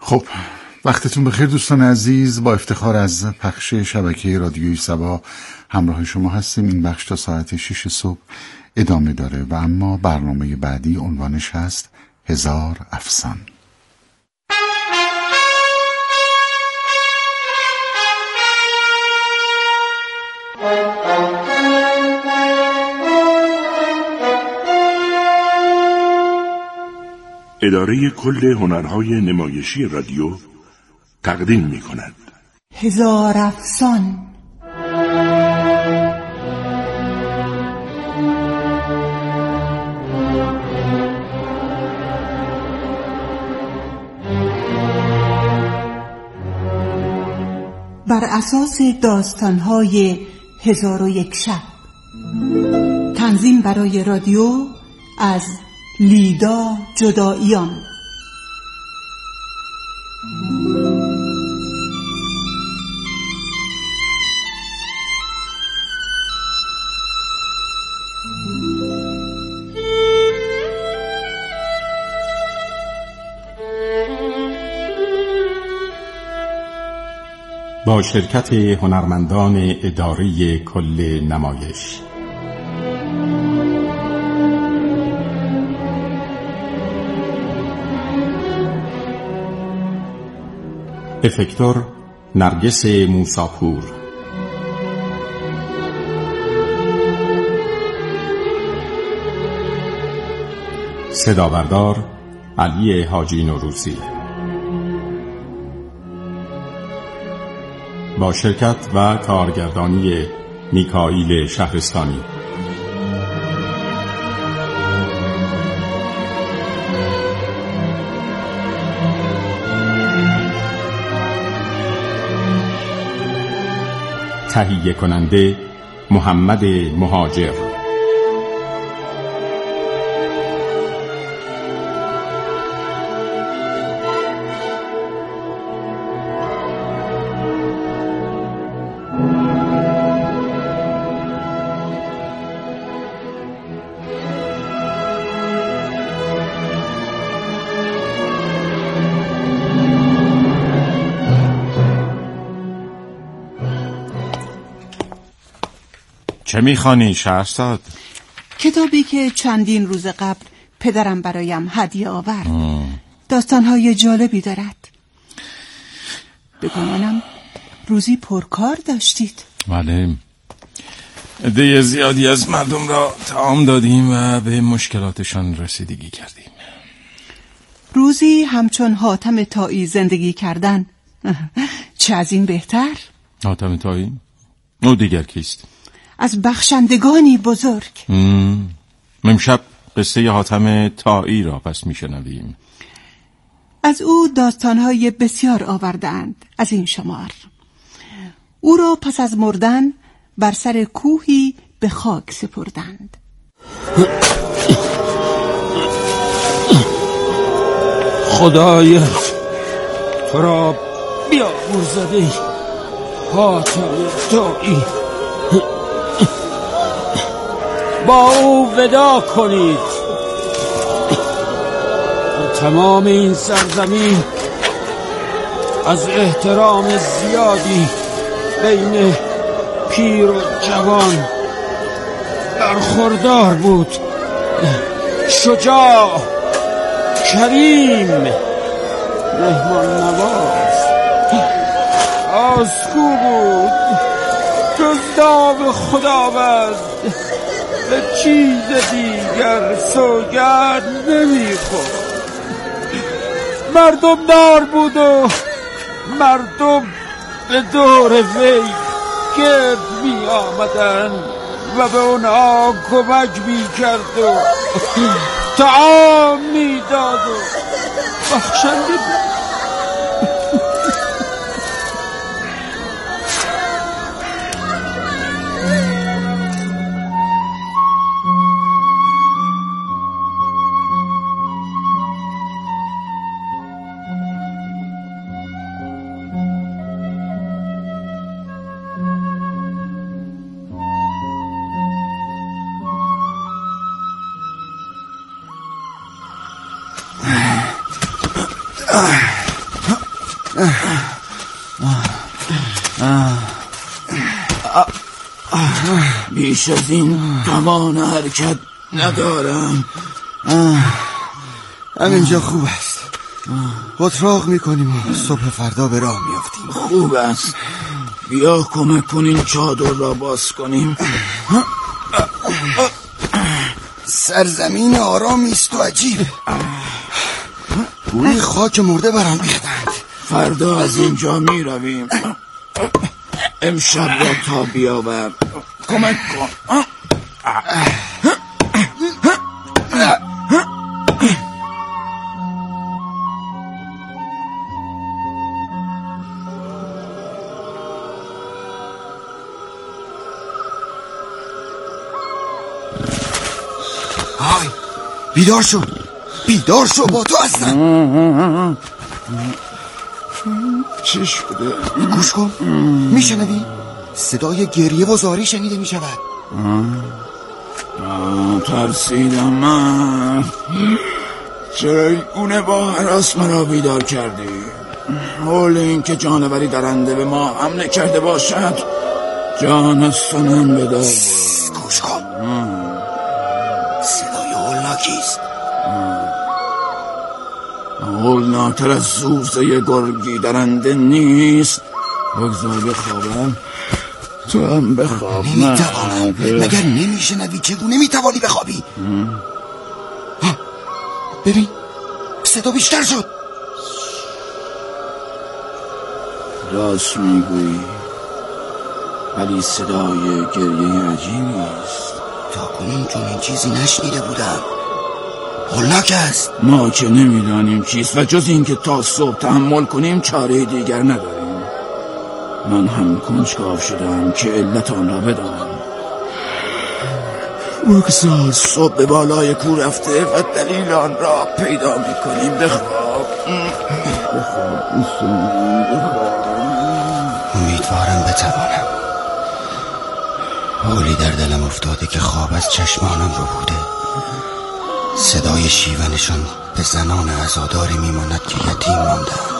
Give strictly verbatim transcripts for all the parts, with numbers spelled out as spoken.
خب وقتتون بخیر دوستان عزیز. با افتخار از پخش شبکه رادیوی صبا همراه شما هستیم. این بخش تا ساعت شش صبح ادامه داره و اما برنامه بعدی عنوانش هست هزار افسان. اداره کل هنرهای نمایشی رادیو تقدیم می کند هزار افسان. بر اساس داستانهای هزار و یک شب. تنظیم برای رادیو از لیدا جدائیان. با شرکت هنرمندان اداره کل نمایش. افکتور نرگس موساپور. صدا بردار علی حاجی نوروزی. با شرکت و کارگردانی میکائیل شهرستانی. تهیه کننده محمد مهاجر. چه میخوانی شهرزاد؟ کتابی که چندین روز قبل پدرم برایم هدیه آورد. داستانهای جالبی دارد. بگمانم روزی پرکار داشتید. بله، عده زیادی از مردم را طعام دادیم و به مشکلاتشان رسیدگی کردیم. روزی همچون حاتم طایی زندگی کردن چه از این بهتر؟ حاتم طایی؟ او دیگر کیست؟ از بخشندگانی بزرگ. امشب قصه حاتم طایی را پس میشنویم. از او داستانهای بسیار آوردند. از این شمار: او را پس از مردن بر سر کوهی به خاک سپردند. خدایت تو را بیامرزد حاتم طایی. با او ودا کنید. تمام این سرزمین از احترام زیادی بین پیر و جوان برخوردار بود. شجاع، کریم، مهمان نواز، آسکو بود. جز نام خداوند به چیز دیگر سوگند نمیخورد. مردم دار بود و مردم به دور وی گرد می آمدن و به اونها کمک می کرد و طعام می داد و بخشنده بود. بیش از این توان حرکت ندارم. همینجا خوب است. اتراق میکنیم و صبح فردا به راه میافتیم. خوب است. بیا کمک کنیم چادر را باز کنیم. سرزمین آرامی است و عجیب. گویی خاک مرده برام ریختند. فردا از اینجا می رویم. امشب را تا بیاور. کمک کن. های بیدار شو، بیدار شو، با تو هستم. چی شده؟ گوش کن، میشنوی؟ صدای گریه و زاری شنیده میشود. ترسیدم من. چرا این گونه با هراس مرا بیدار کردی؟ حول این که جانوری درنده به ما حمله کرده باشد جان از سنم بدار. گوش کن، صدای هولناکیست. هولناکتر از زوزه گرگی درنده نیست. بگذار بخوابم، تو هم بخواب. نمیتوانم. مگر نمیشنوی چگونه میتوانی بخوابی؟ ببین صدا بیشتر شد. راست میگویی، ولی صدای گریه عجیبی است. تا کنون چون این چیزی نشنیده بودم. هولناک است. ما که نمیدانیم چیست و جز این که تا صبح تحمل کنیم چاره دیگر نداریم. من هم کنجکاو شدم که علت آن را بدانم. بگذار صبح به بالای کو رفته و دلیل آن را پیدا میکنیم. بخواب بخواب امیدوارم بتوانم. حالی در دلم افتاده که خواب از چشمانم رو بوده. صدای شیونشان به زنان عزاداری میماند که یتیم ماندند.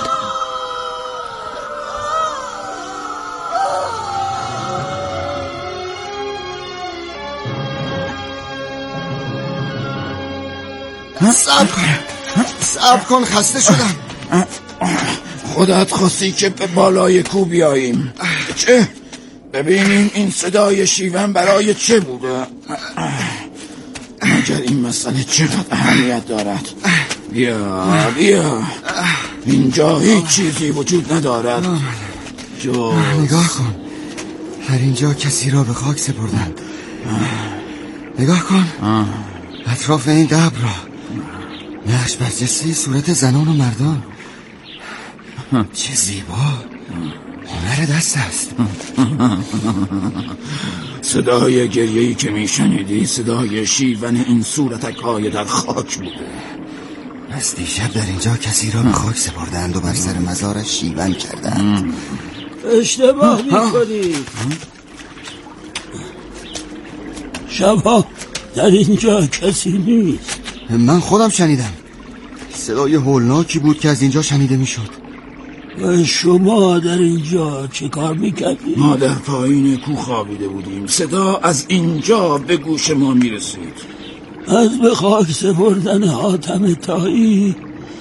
صبر کن، صبر کن، خسته شدم. خودت خواستی که به بالای کو بیاییم. چه؟ ببینیم این صدای شیون برای چه بوده. مگر این مسئله چقدر اهمیت دارد. بیا بیا، اینجا هیچ چیزی وجود ندارد جز نگاه کن، در اینجا کسی را به خاک سپردند. نگاه کن اطراف این قبر را. نقش برجسته صورت زنان و مردان. چه زیبا، هنر دست است. صدای گریه‌ای که میشنیدی صدای شیون این صورتک های در خاک بوده. از دیشب در اینجا کسی را به خاک سپردند و بر سر مزارش شیون کردند. اشتباه میکنی. شبا در اینجا کسی نیست. من خودم شنیدم. صدای هولناکی بود که از اینجا شنیده میشد. و شما در اینجا چه کار میکردی؟ ما در پایین کو خوابیده بودیم. صدا از اینجا به گوش ما میرسید. از به خاک سپردن حاتم طایی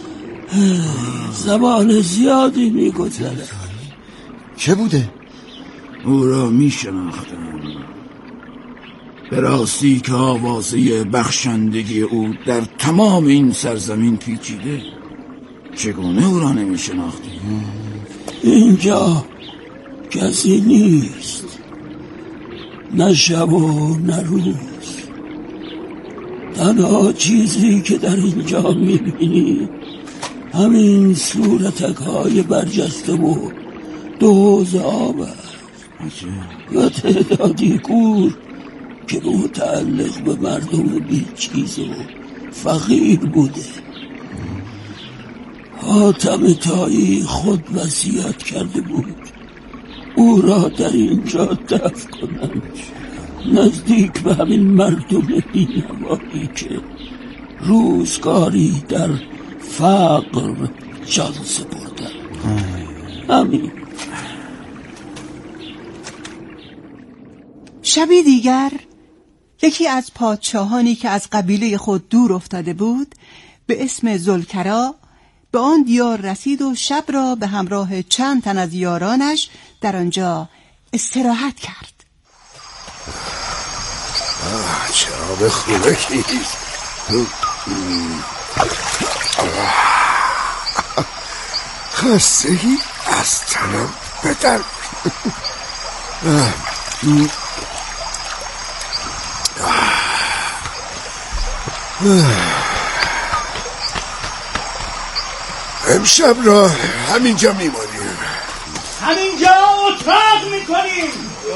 زمان زیادی میگذره. چه بوده؟ او را میشناختم. به راستی که آوازه بخشندگی او در تمام این سرزمین پیچیده. چگونه او را نمی شناختی؟ اینجا کسی نیست، نه شب و نه روز. تنها چیزی که در اینجا می بینی همین صورتک های برجسته و دوز آب است و تعدادی کور که متعلق به مردم بیچیز و فقیر بوده. حاتم طایی خود وصیت کرده بود او را در اینجا دفن کنند، نزدیک به همین مردم بی‌نوایی که روزگاری در فقر جان سپردند. همین. شبی دیگر یکی از پادشاهانی که از قبیله خود دور افتاده بود به اسم ذوالکرا به آن دیار رسید و شب را به همراه چند تن از یارانش در آنجا استراحت کرد. آه چه آب خنکیست. خستگی از تنم بدر. امشب را همینجا میمانیم. همینجا اتاق میکنیم.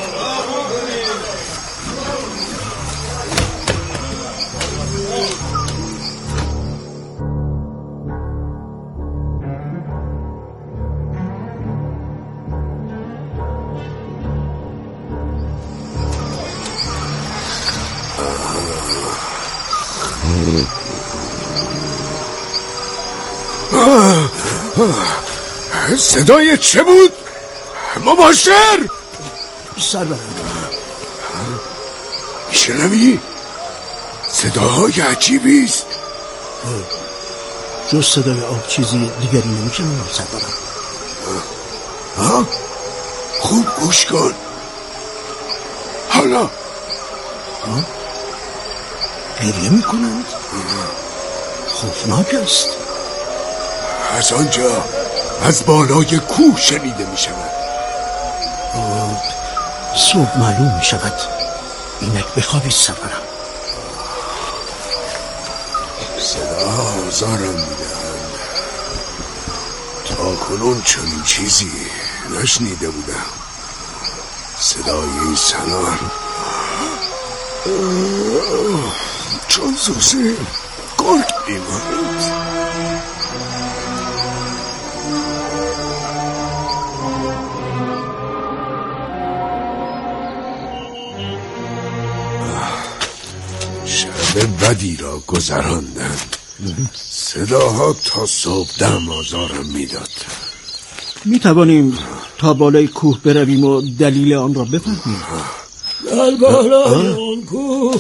صدای چه بود؟ مباشر سرورم میشنوی؟ صداهای عجیبیست. جز صدای آب چیزی دیگری نمیشنم سرورم. ها؟ خوب گوش کن. حالا ها؟ گریه میکنند؟ خوفناک است. از آنجا از بالای کوه شنیده می شود. صبح معلوم می شود. اینک بخوابید سرورم. صدا آزارم می دهند. تا کنون چنین چیزی نشنیده بودم. صدای این سنان چون زوزه گرگ میماند. شب بدی را گذراندند. صداها تا صبح دم آزارم میداد. می توانیم تا بالای کوه برویم و دلیل آن را بفهمیم. در بالای آن کوه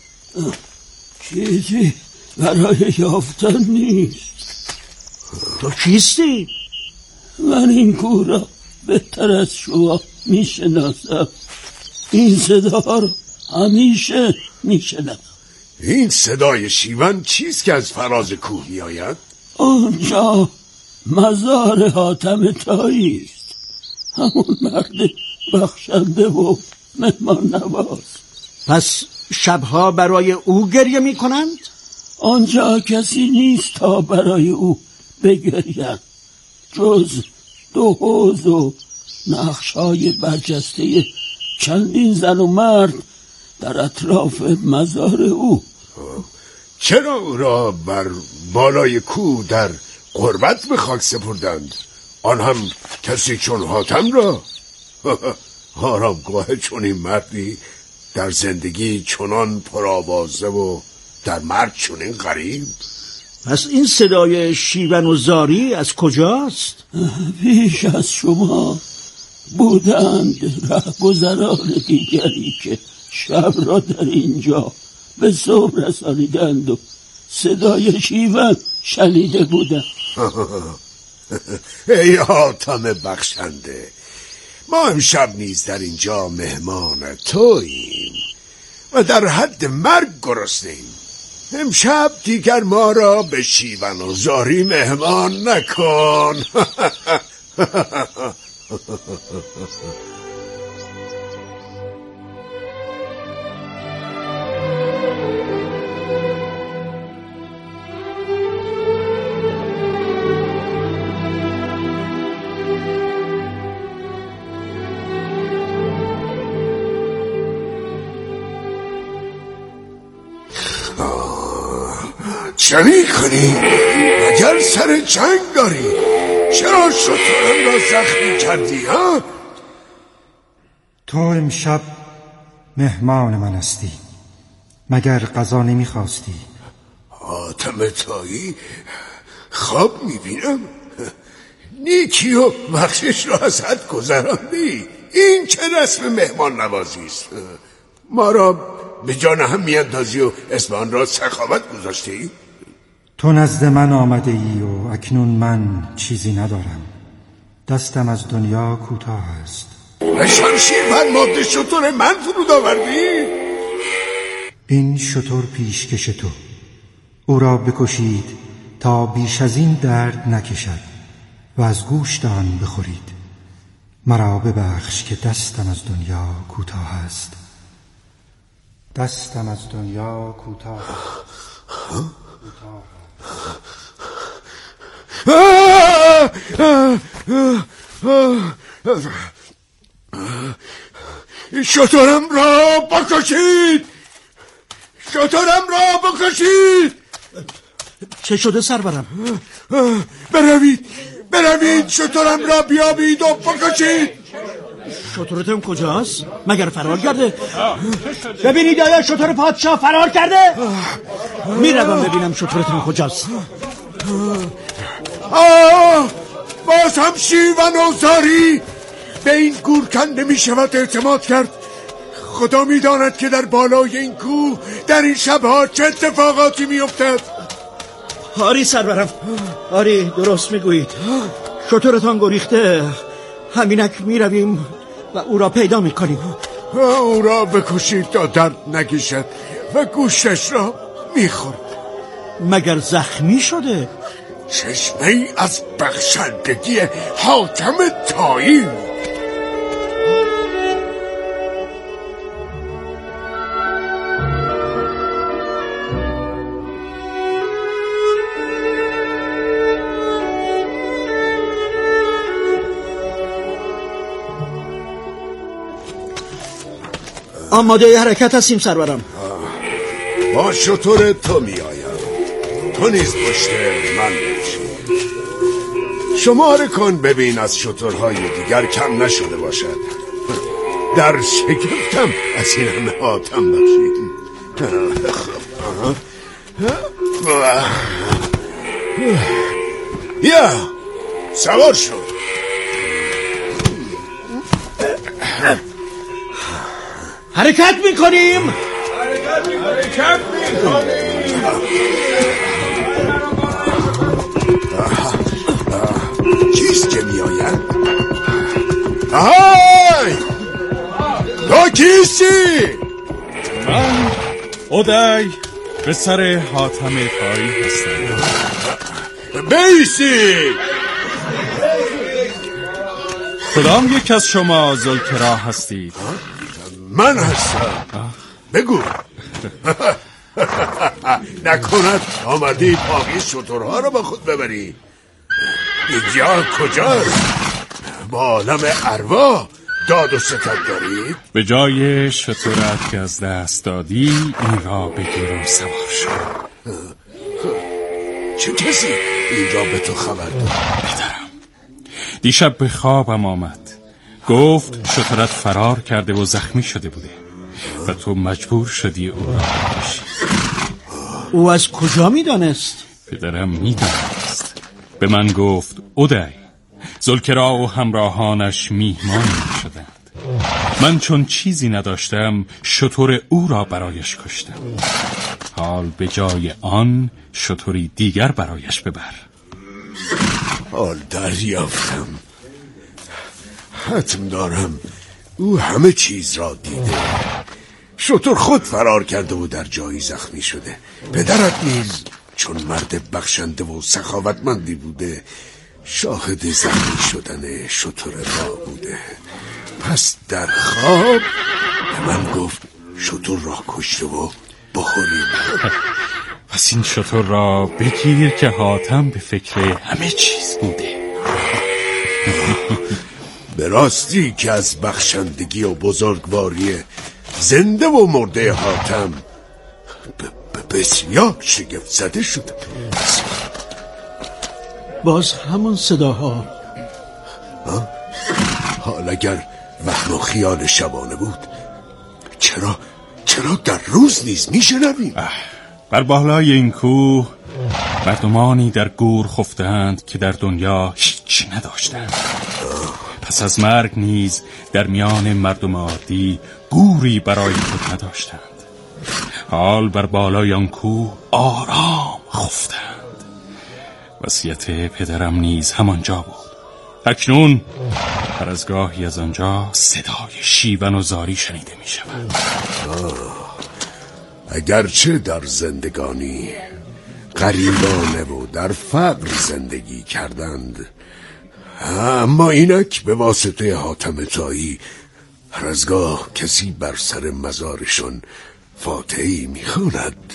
چیزی برای یافتن نیست. تو کیستی؟ من این کوه را بهتر از شما می شناسم. این صدا را همیشه می شناسم. این صدای شیون چیست که از فراز کوه می آید؟ آنجا مزار حاتم طایی است. همون مرد بخشنده و مهمان نواز. پس شبها برای او گریه می کنند؟ آنجا کسی نیست تا برای او بگرید جز دو حوض و نقش‌های برجسته چندین زن و مرد در اطراف مزار او. چرا او را بر بالای کوه در غربت به خاک سپردند؟ آن هم کسی چون حاتم را؟ آرامگاه چون این مردی در زندگی چنان پرآوازه و در مرگ چون این غریب. پس این صدای شیون و زاری از کجاست؟ پیش از شما بودند رهگذران دیگری که شب را در اینجا به صبح رسانیدند و صدای شیون شنیده بودند. ای حاتم بخشنده، ما امشب نیز در اینجا مهمان توییم و در حد مرگ گرسنه‌ایم. امشب دیگر ما را به شیون و زاری مهمان نکن. چه می کنی؟ مگر سر جنگ داری؟ چرا شترم را زخمی کردی ها؟ تو امشب مهمان من هستی، مگر غذا نمی خواستی؟ حاتم طایی، خواب می بینم؟ نیکی و بخشش را از حد گذراندی. این چه رسم مهمان نوازی است؟ ما را به جان هم میاندازی و اسم آن را سخاوت گذاشتی؟ تو نزد من آمده ای و اکنون من چیزی ندارم. دستم از دنیا کوتاه است. به شمشیر بر ماده شتر من فرود آوردی؟ این شتر پیشکش تو، او را بکشید تا بیش از این درد نکشد و از گوشت آن بخورید. مرا ببخش که دستم از دنیا کوتاه است. دستم از دنیا کوتاه است. شترم را بکشید! شترم را بکشید! چه شده سرورم؟ بروید بروید شترم را بیابید و بکشید. شترتم کجاست؟ مگر فرار کرده؟ ببینید آیا شتر پادشاه فرار کرده؟ میروم ببینم شترتم کجاست. آه باز هم شیون اوزاری. به این گورکنده می شود اعتماد کرد. خدا می داند که در بالای این کوه در این شبها چه اتفاقاتی می افتد. آری سرورم، آری درست می گویید. شترتان گریخته. همینک می رویم و او را پیدا می کنیم. او را بکشید تا درد نکشد و گوشتش را می خورد. مگر زخمی شده؟ چشمه ای از بخشندگی حاتم طایی. آماده حرکت هستیم سرورم. با شتر تو می آیم. تو نیز پشت من باشی. شماره کن ببین از شترهای دیگر کم نشده باشد. در شگفتم از این همه حاتم بخشید. یا سوار شد. حرکت میکنیم. حرکت میکنیم. کیست که میآید؟ آهای تو کیستی؟ من اودای پسر حاتم طایی هستم. بیسید. کدام یک از شما ذوالکرا هستید؟ من هستم. بگو. نکند آمدی باقی شترها رو با خود ببری؟ اینجا کجاست؟ با عالم ارواح داد و ستد دارید؟ به جای شترت که از دست دادی این را بگیر و سوار شد. چه کسی اینجا به تو خبر داد؟ پدرم دیشب به خوابم آمد، گفت شترت فرار کرده و زخمی شده بوده و تو مجبور شدی او را بکشی. او از کجا میدانست؟ پدرم میدانست. به من گفت اودای ذوالکرا و همراهانش میهمان شدند. من چون چیزی نداشتم شتر او را برایش کشتم. حال به جای آن شتری دیگر برایش ببر. حال دریافتم. حتم دارم او همه چیز را دیده. شتر خود فرار کرده و در جایی زخمی شده. پدرت نیز چون مرد بخشنده و سخاوتمندی بوده شاهد زخمی شدن شتر ما بوده. پس در خواب به من گفت شتر را کشته و بخوریم. پس این شتر را بگیر که حاتم به فکر همه چیز بوده. به راستی که از بخشندگی و بزرگواری زنده و مرده حاتم بسیار شگفت زده شدم. باز همون صداها. حال اگر وهم و خیال شبانه بود چرا چرا در روز نیز میشنویم؟ بر بالای این کوه مردمانی در گور خفتند که در دنیا هیچ نداشتند. پس از مرگ نیز در میان مردم عادی گوری برای خود نداشتند. حال بر بالای آن کوه آرام خفتند. وصیت پدرم نیز همانجا بود. اکنون هر از گاهی از آنجا صدای شیون و زاری شنیده می شود. اگرچه در زندگانی غریبانه و در فقر زندگی کردند، اما اینک به واسطه حاتم طایی هر از گاه کسی بر سر مزارشون فاتحی میخواند.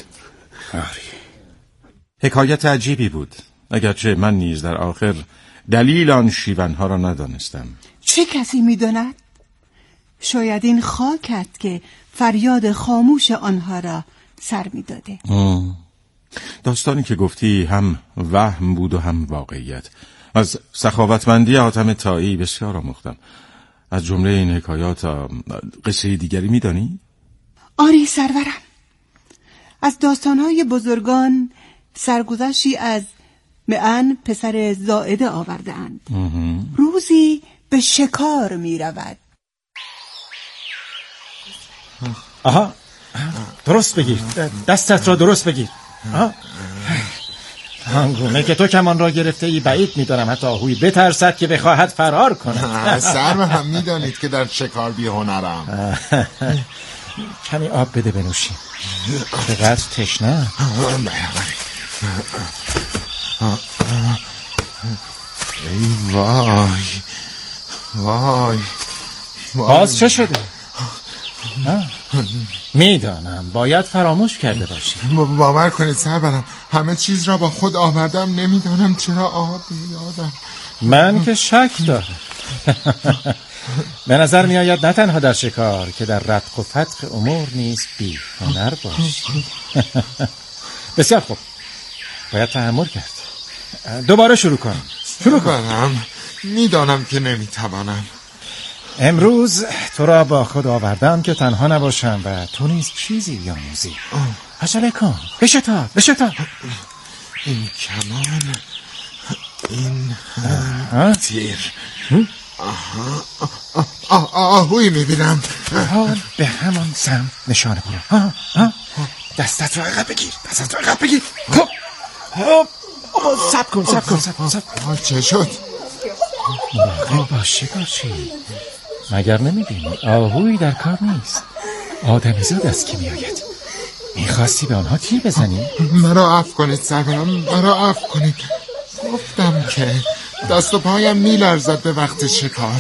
حکایت عجیبی بود، اگرچه من نیز در آخر دلیل آن شیونها را ندانستم. چه کسی میداند؟ شاید این خاکت که فریاد خاموش آنها را سر میداده. داستانی که گفتی هم وهم بود و هم واقعیت. از سخاوتمندی حاتم طایی بسیار آموختم. از جمله این حکایات قصه دیگری میدانی؟ آری سرورم، از داستانهای بزرگان سرگذشتی از معن پسر زائده آورده‌اند. روزی به شکار می رود. آها، درست بگیر، دستت را درست بگیر. آنگونه که تو کمان را گرفته ای بعید می‌دانم حتی آهوی بترسد که بخواهد فرار کند. سرم هم می‌دانید که در شکار بی هنرم. کمی آب بده بنوشیم. چقدر تشنه. ای وای وای باز چه شده؟ میدانم باید فراموش کرده باشی. باور کنید سرورم، همه چیز را با خود آوردم، نمیدانم چرا آب یادم. من که شک دارم. به نظر می آید نه تنها در شکار که در رتق و فتق امور نیست بی هنر باشی. بسیار خوب، باید تحمل کرد. دوباره شروع کن. شروع کن. میدانم که نمیتوانم. امروز تو را با خود آوردم که تنها نباشم و تو نیز چیزی بیاموزی. عجله کن، بشتاب بشتاب. این کمان، این تیر. آهوی میبینم. حال به همان سمت نشانه برو. دستت را عقب بگیر، دستت را عقب بگیر. خب سب کن سب کن سب کن سب کن. چه شد؟ مراقب باش شکارچی، مگر نمیبینی آهوی در کار نیست، آدمی زاد است که میآید. میخواستی به آنها تیر بزنی؟ مرا عفو کنید سرورم، مرا عفو کنید. گفتم که دست و پایم میلرزد به وقت شکار.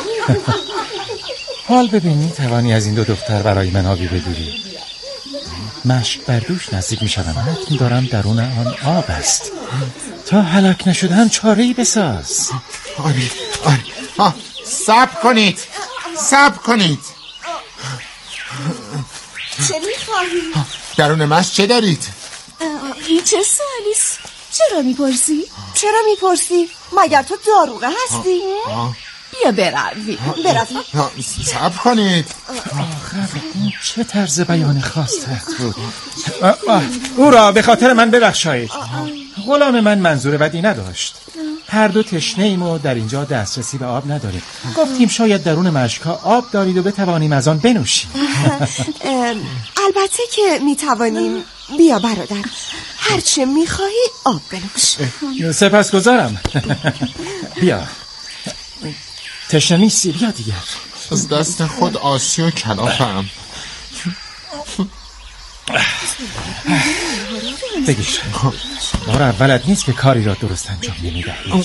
حال ببین میتوانی از این دو دختر برای من آبی بدوری. مشک بر دوش نزدیک میشدم، حکم دارم درون آن آب است. تا هلاک نشدن چاره‌ای بساز. آری آری آه. صبر کنید صبر کنید. چه میخواهی؟ درون مشک چه دارید؟ این چه سوالیست؟ چرا میپرسی؟ چرا میپرسی؟ مگر تو داروغه هستی؟ بیا بروی بروی. صبر کنید. آخر این چه طرز بیان خواستت بود؟ او را به خاطر من ببخشایید. غلام من منظور بدی نداشت. هر دو تشنه ایم و در اینجا دسترسی به آب نداریم. گفتیم شاید درون مشکا آب دارید و بتوانیم از آن بنوشیم. البته که میتوانیم. بیا برادر، هرچه میخواهی آب بنوش. سپاسگزارم. بیا، تشنه نیستی، بیا دیگر. از دست خود آسی و کلافم. بگیر، بار اولت نیست که کاری را درست انجام نمیدهی.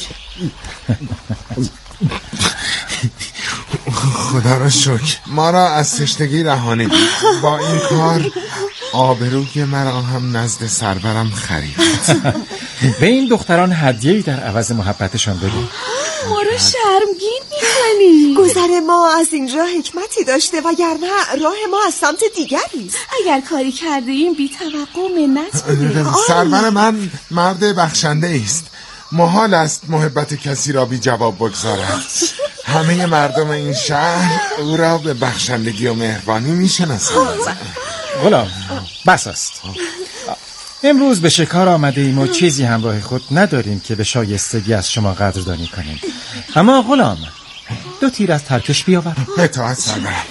خدا را شکر ما را از تشنگی رهانید. با این کار آبروی مرا هم نزد سرورم خرید. به این دختران هدیه‌ای در عوض محبتشان بده. ما رو شرمگین می‌کنی. گذر ما از اینجا حکمتی داشته وگرنه راه ما از سمت دیگری است. اگر کاری کرده این بی توقع منت بده. سرور من مرد بخشنده است. محال است محبت کسی را بی جواب بگذارد. همه مردم این شهر او را به بخشندگی و مهربانی میشناسند. غلام، بس است. امروز به شکار آمده ایم و چیزی همراه خود نداریم که به شایستگی از شما قدردانی کنیم. اما غلام، دو تیر از ترکش بیاور. اطاعت سرورم.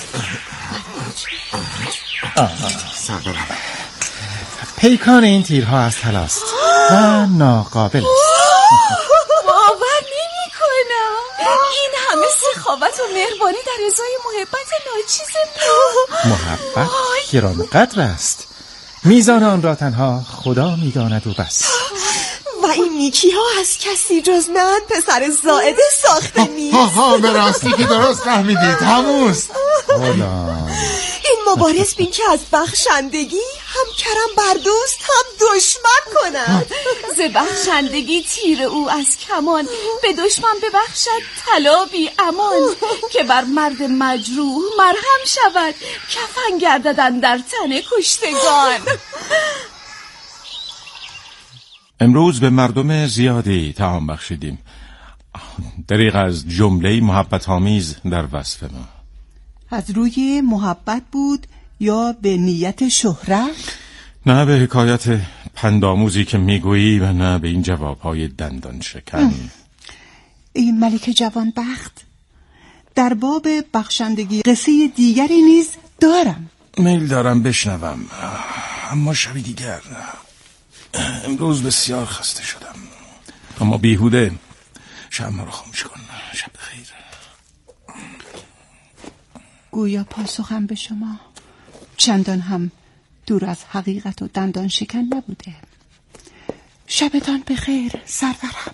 سرورم. پیکان این تیرها از طلاست و ناقابل است. باور نمی کنم این همه سخاوت و مهربانی در ازای محبت ناچیز ما. محبت گرانقدر است، میزان آن را تنها خدا میداند و بس. و این نیکی ها از کسی جز من پسر زائده ساخته نیست. ها ها به راستی که درست فهمیدید هموست. این مبارز بین که از بخشندگی هم کرم بر دوست هم دشمن کند. ز بخشندگی تیر او از کمان به دشمن ببخشد طلا بی امان. که بر مرد مجروح مرهم شود کفن گرددن در تن کشتگان. امروز به مردم زیادی طعام بخشیدیم، دریغ از جمله محبت آمیز در وصف ما. از روی محبت بود یا به نیت شهرت؟ نه به حکایت پندآموزی که میگویی و نه به این جوابهای دندان شکن. این ملک جوان بخت، در باب بخشندگی قصه دیگری نیز دارم. میل دارم بشنوم، اما شبی دیگر. امروز بسیار خسته شدم، اما بیهوده. شمع رو خاموش کن. شب بخیر. گویا پاسخم به شما چندان هم دور از حقیقت و دندان شکن نبوده. شبتان بخیر سرورم.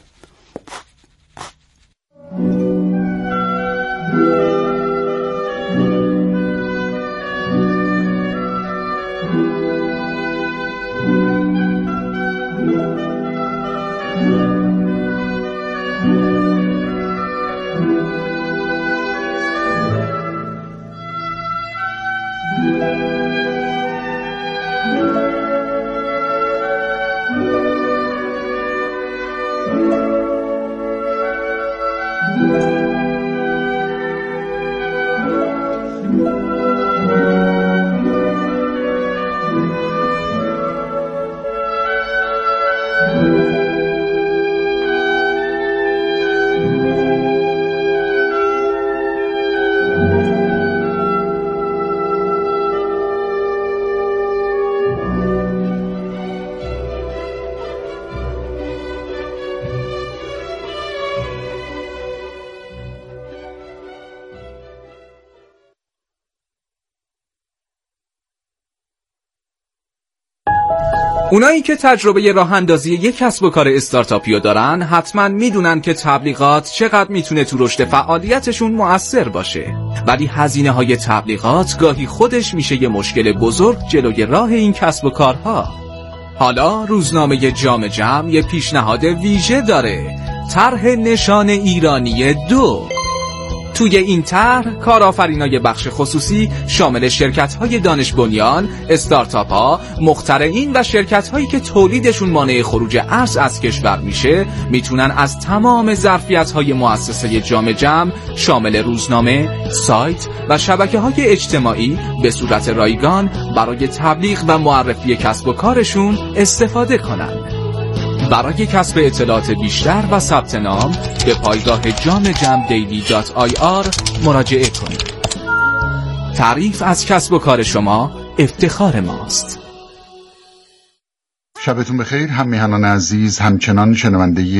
اونایی که تجربه راه اندازی یک کسب و کار استارتاپی رو دارن حتما میدونن که تبلیغات چقدر میتونه تو رشد فعالیتشون مؤثر باشه، ولی هزینه های تبلیغات گاهی خودش میشه یه مشکل بزرگ جلوی راه این کسب و کارها. حالا روزنامه جام جم یه پیشنهاد ویژه داره، طرح نشان ایرانی دو. توی این طرح کارآفرینای بخش خصوصی شامل شرکت‌های دانش بنیان، استارتاپ‌ها، مخترعین و شرکت‌هایی که تولیدشون مانع خروج ارز از کشور میشه میتونن از تمام ظرفیت‌های مؤسسه جام جم شامل روزنامه، سایت و شبکه‌های اجتماعی به صورت رایگان برای تبلیغ و معرفی کسب و کارشون استفاده کنن. برای کسب اطلاعات بیشتر و ثبت نام به پایگاه جام جم دیلی دات آی آر مراجعه کنید. تعریف از کسب و کار شما افتخار ماست. شبتون بخیر هم میهنان عزیز، همچنان شنونده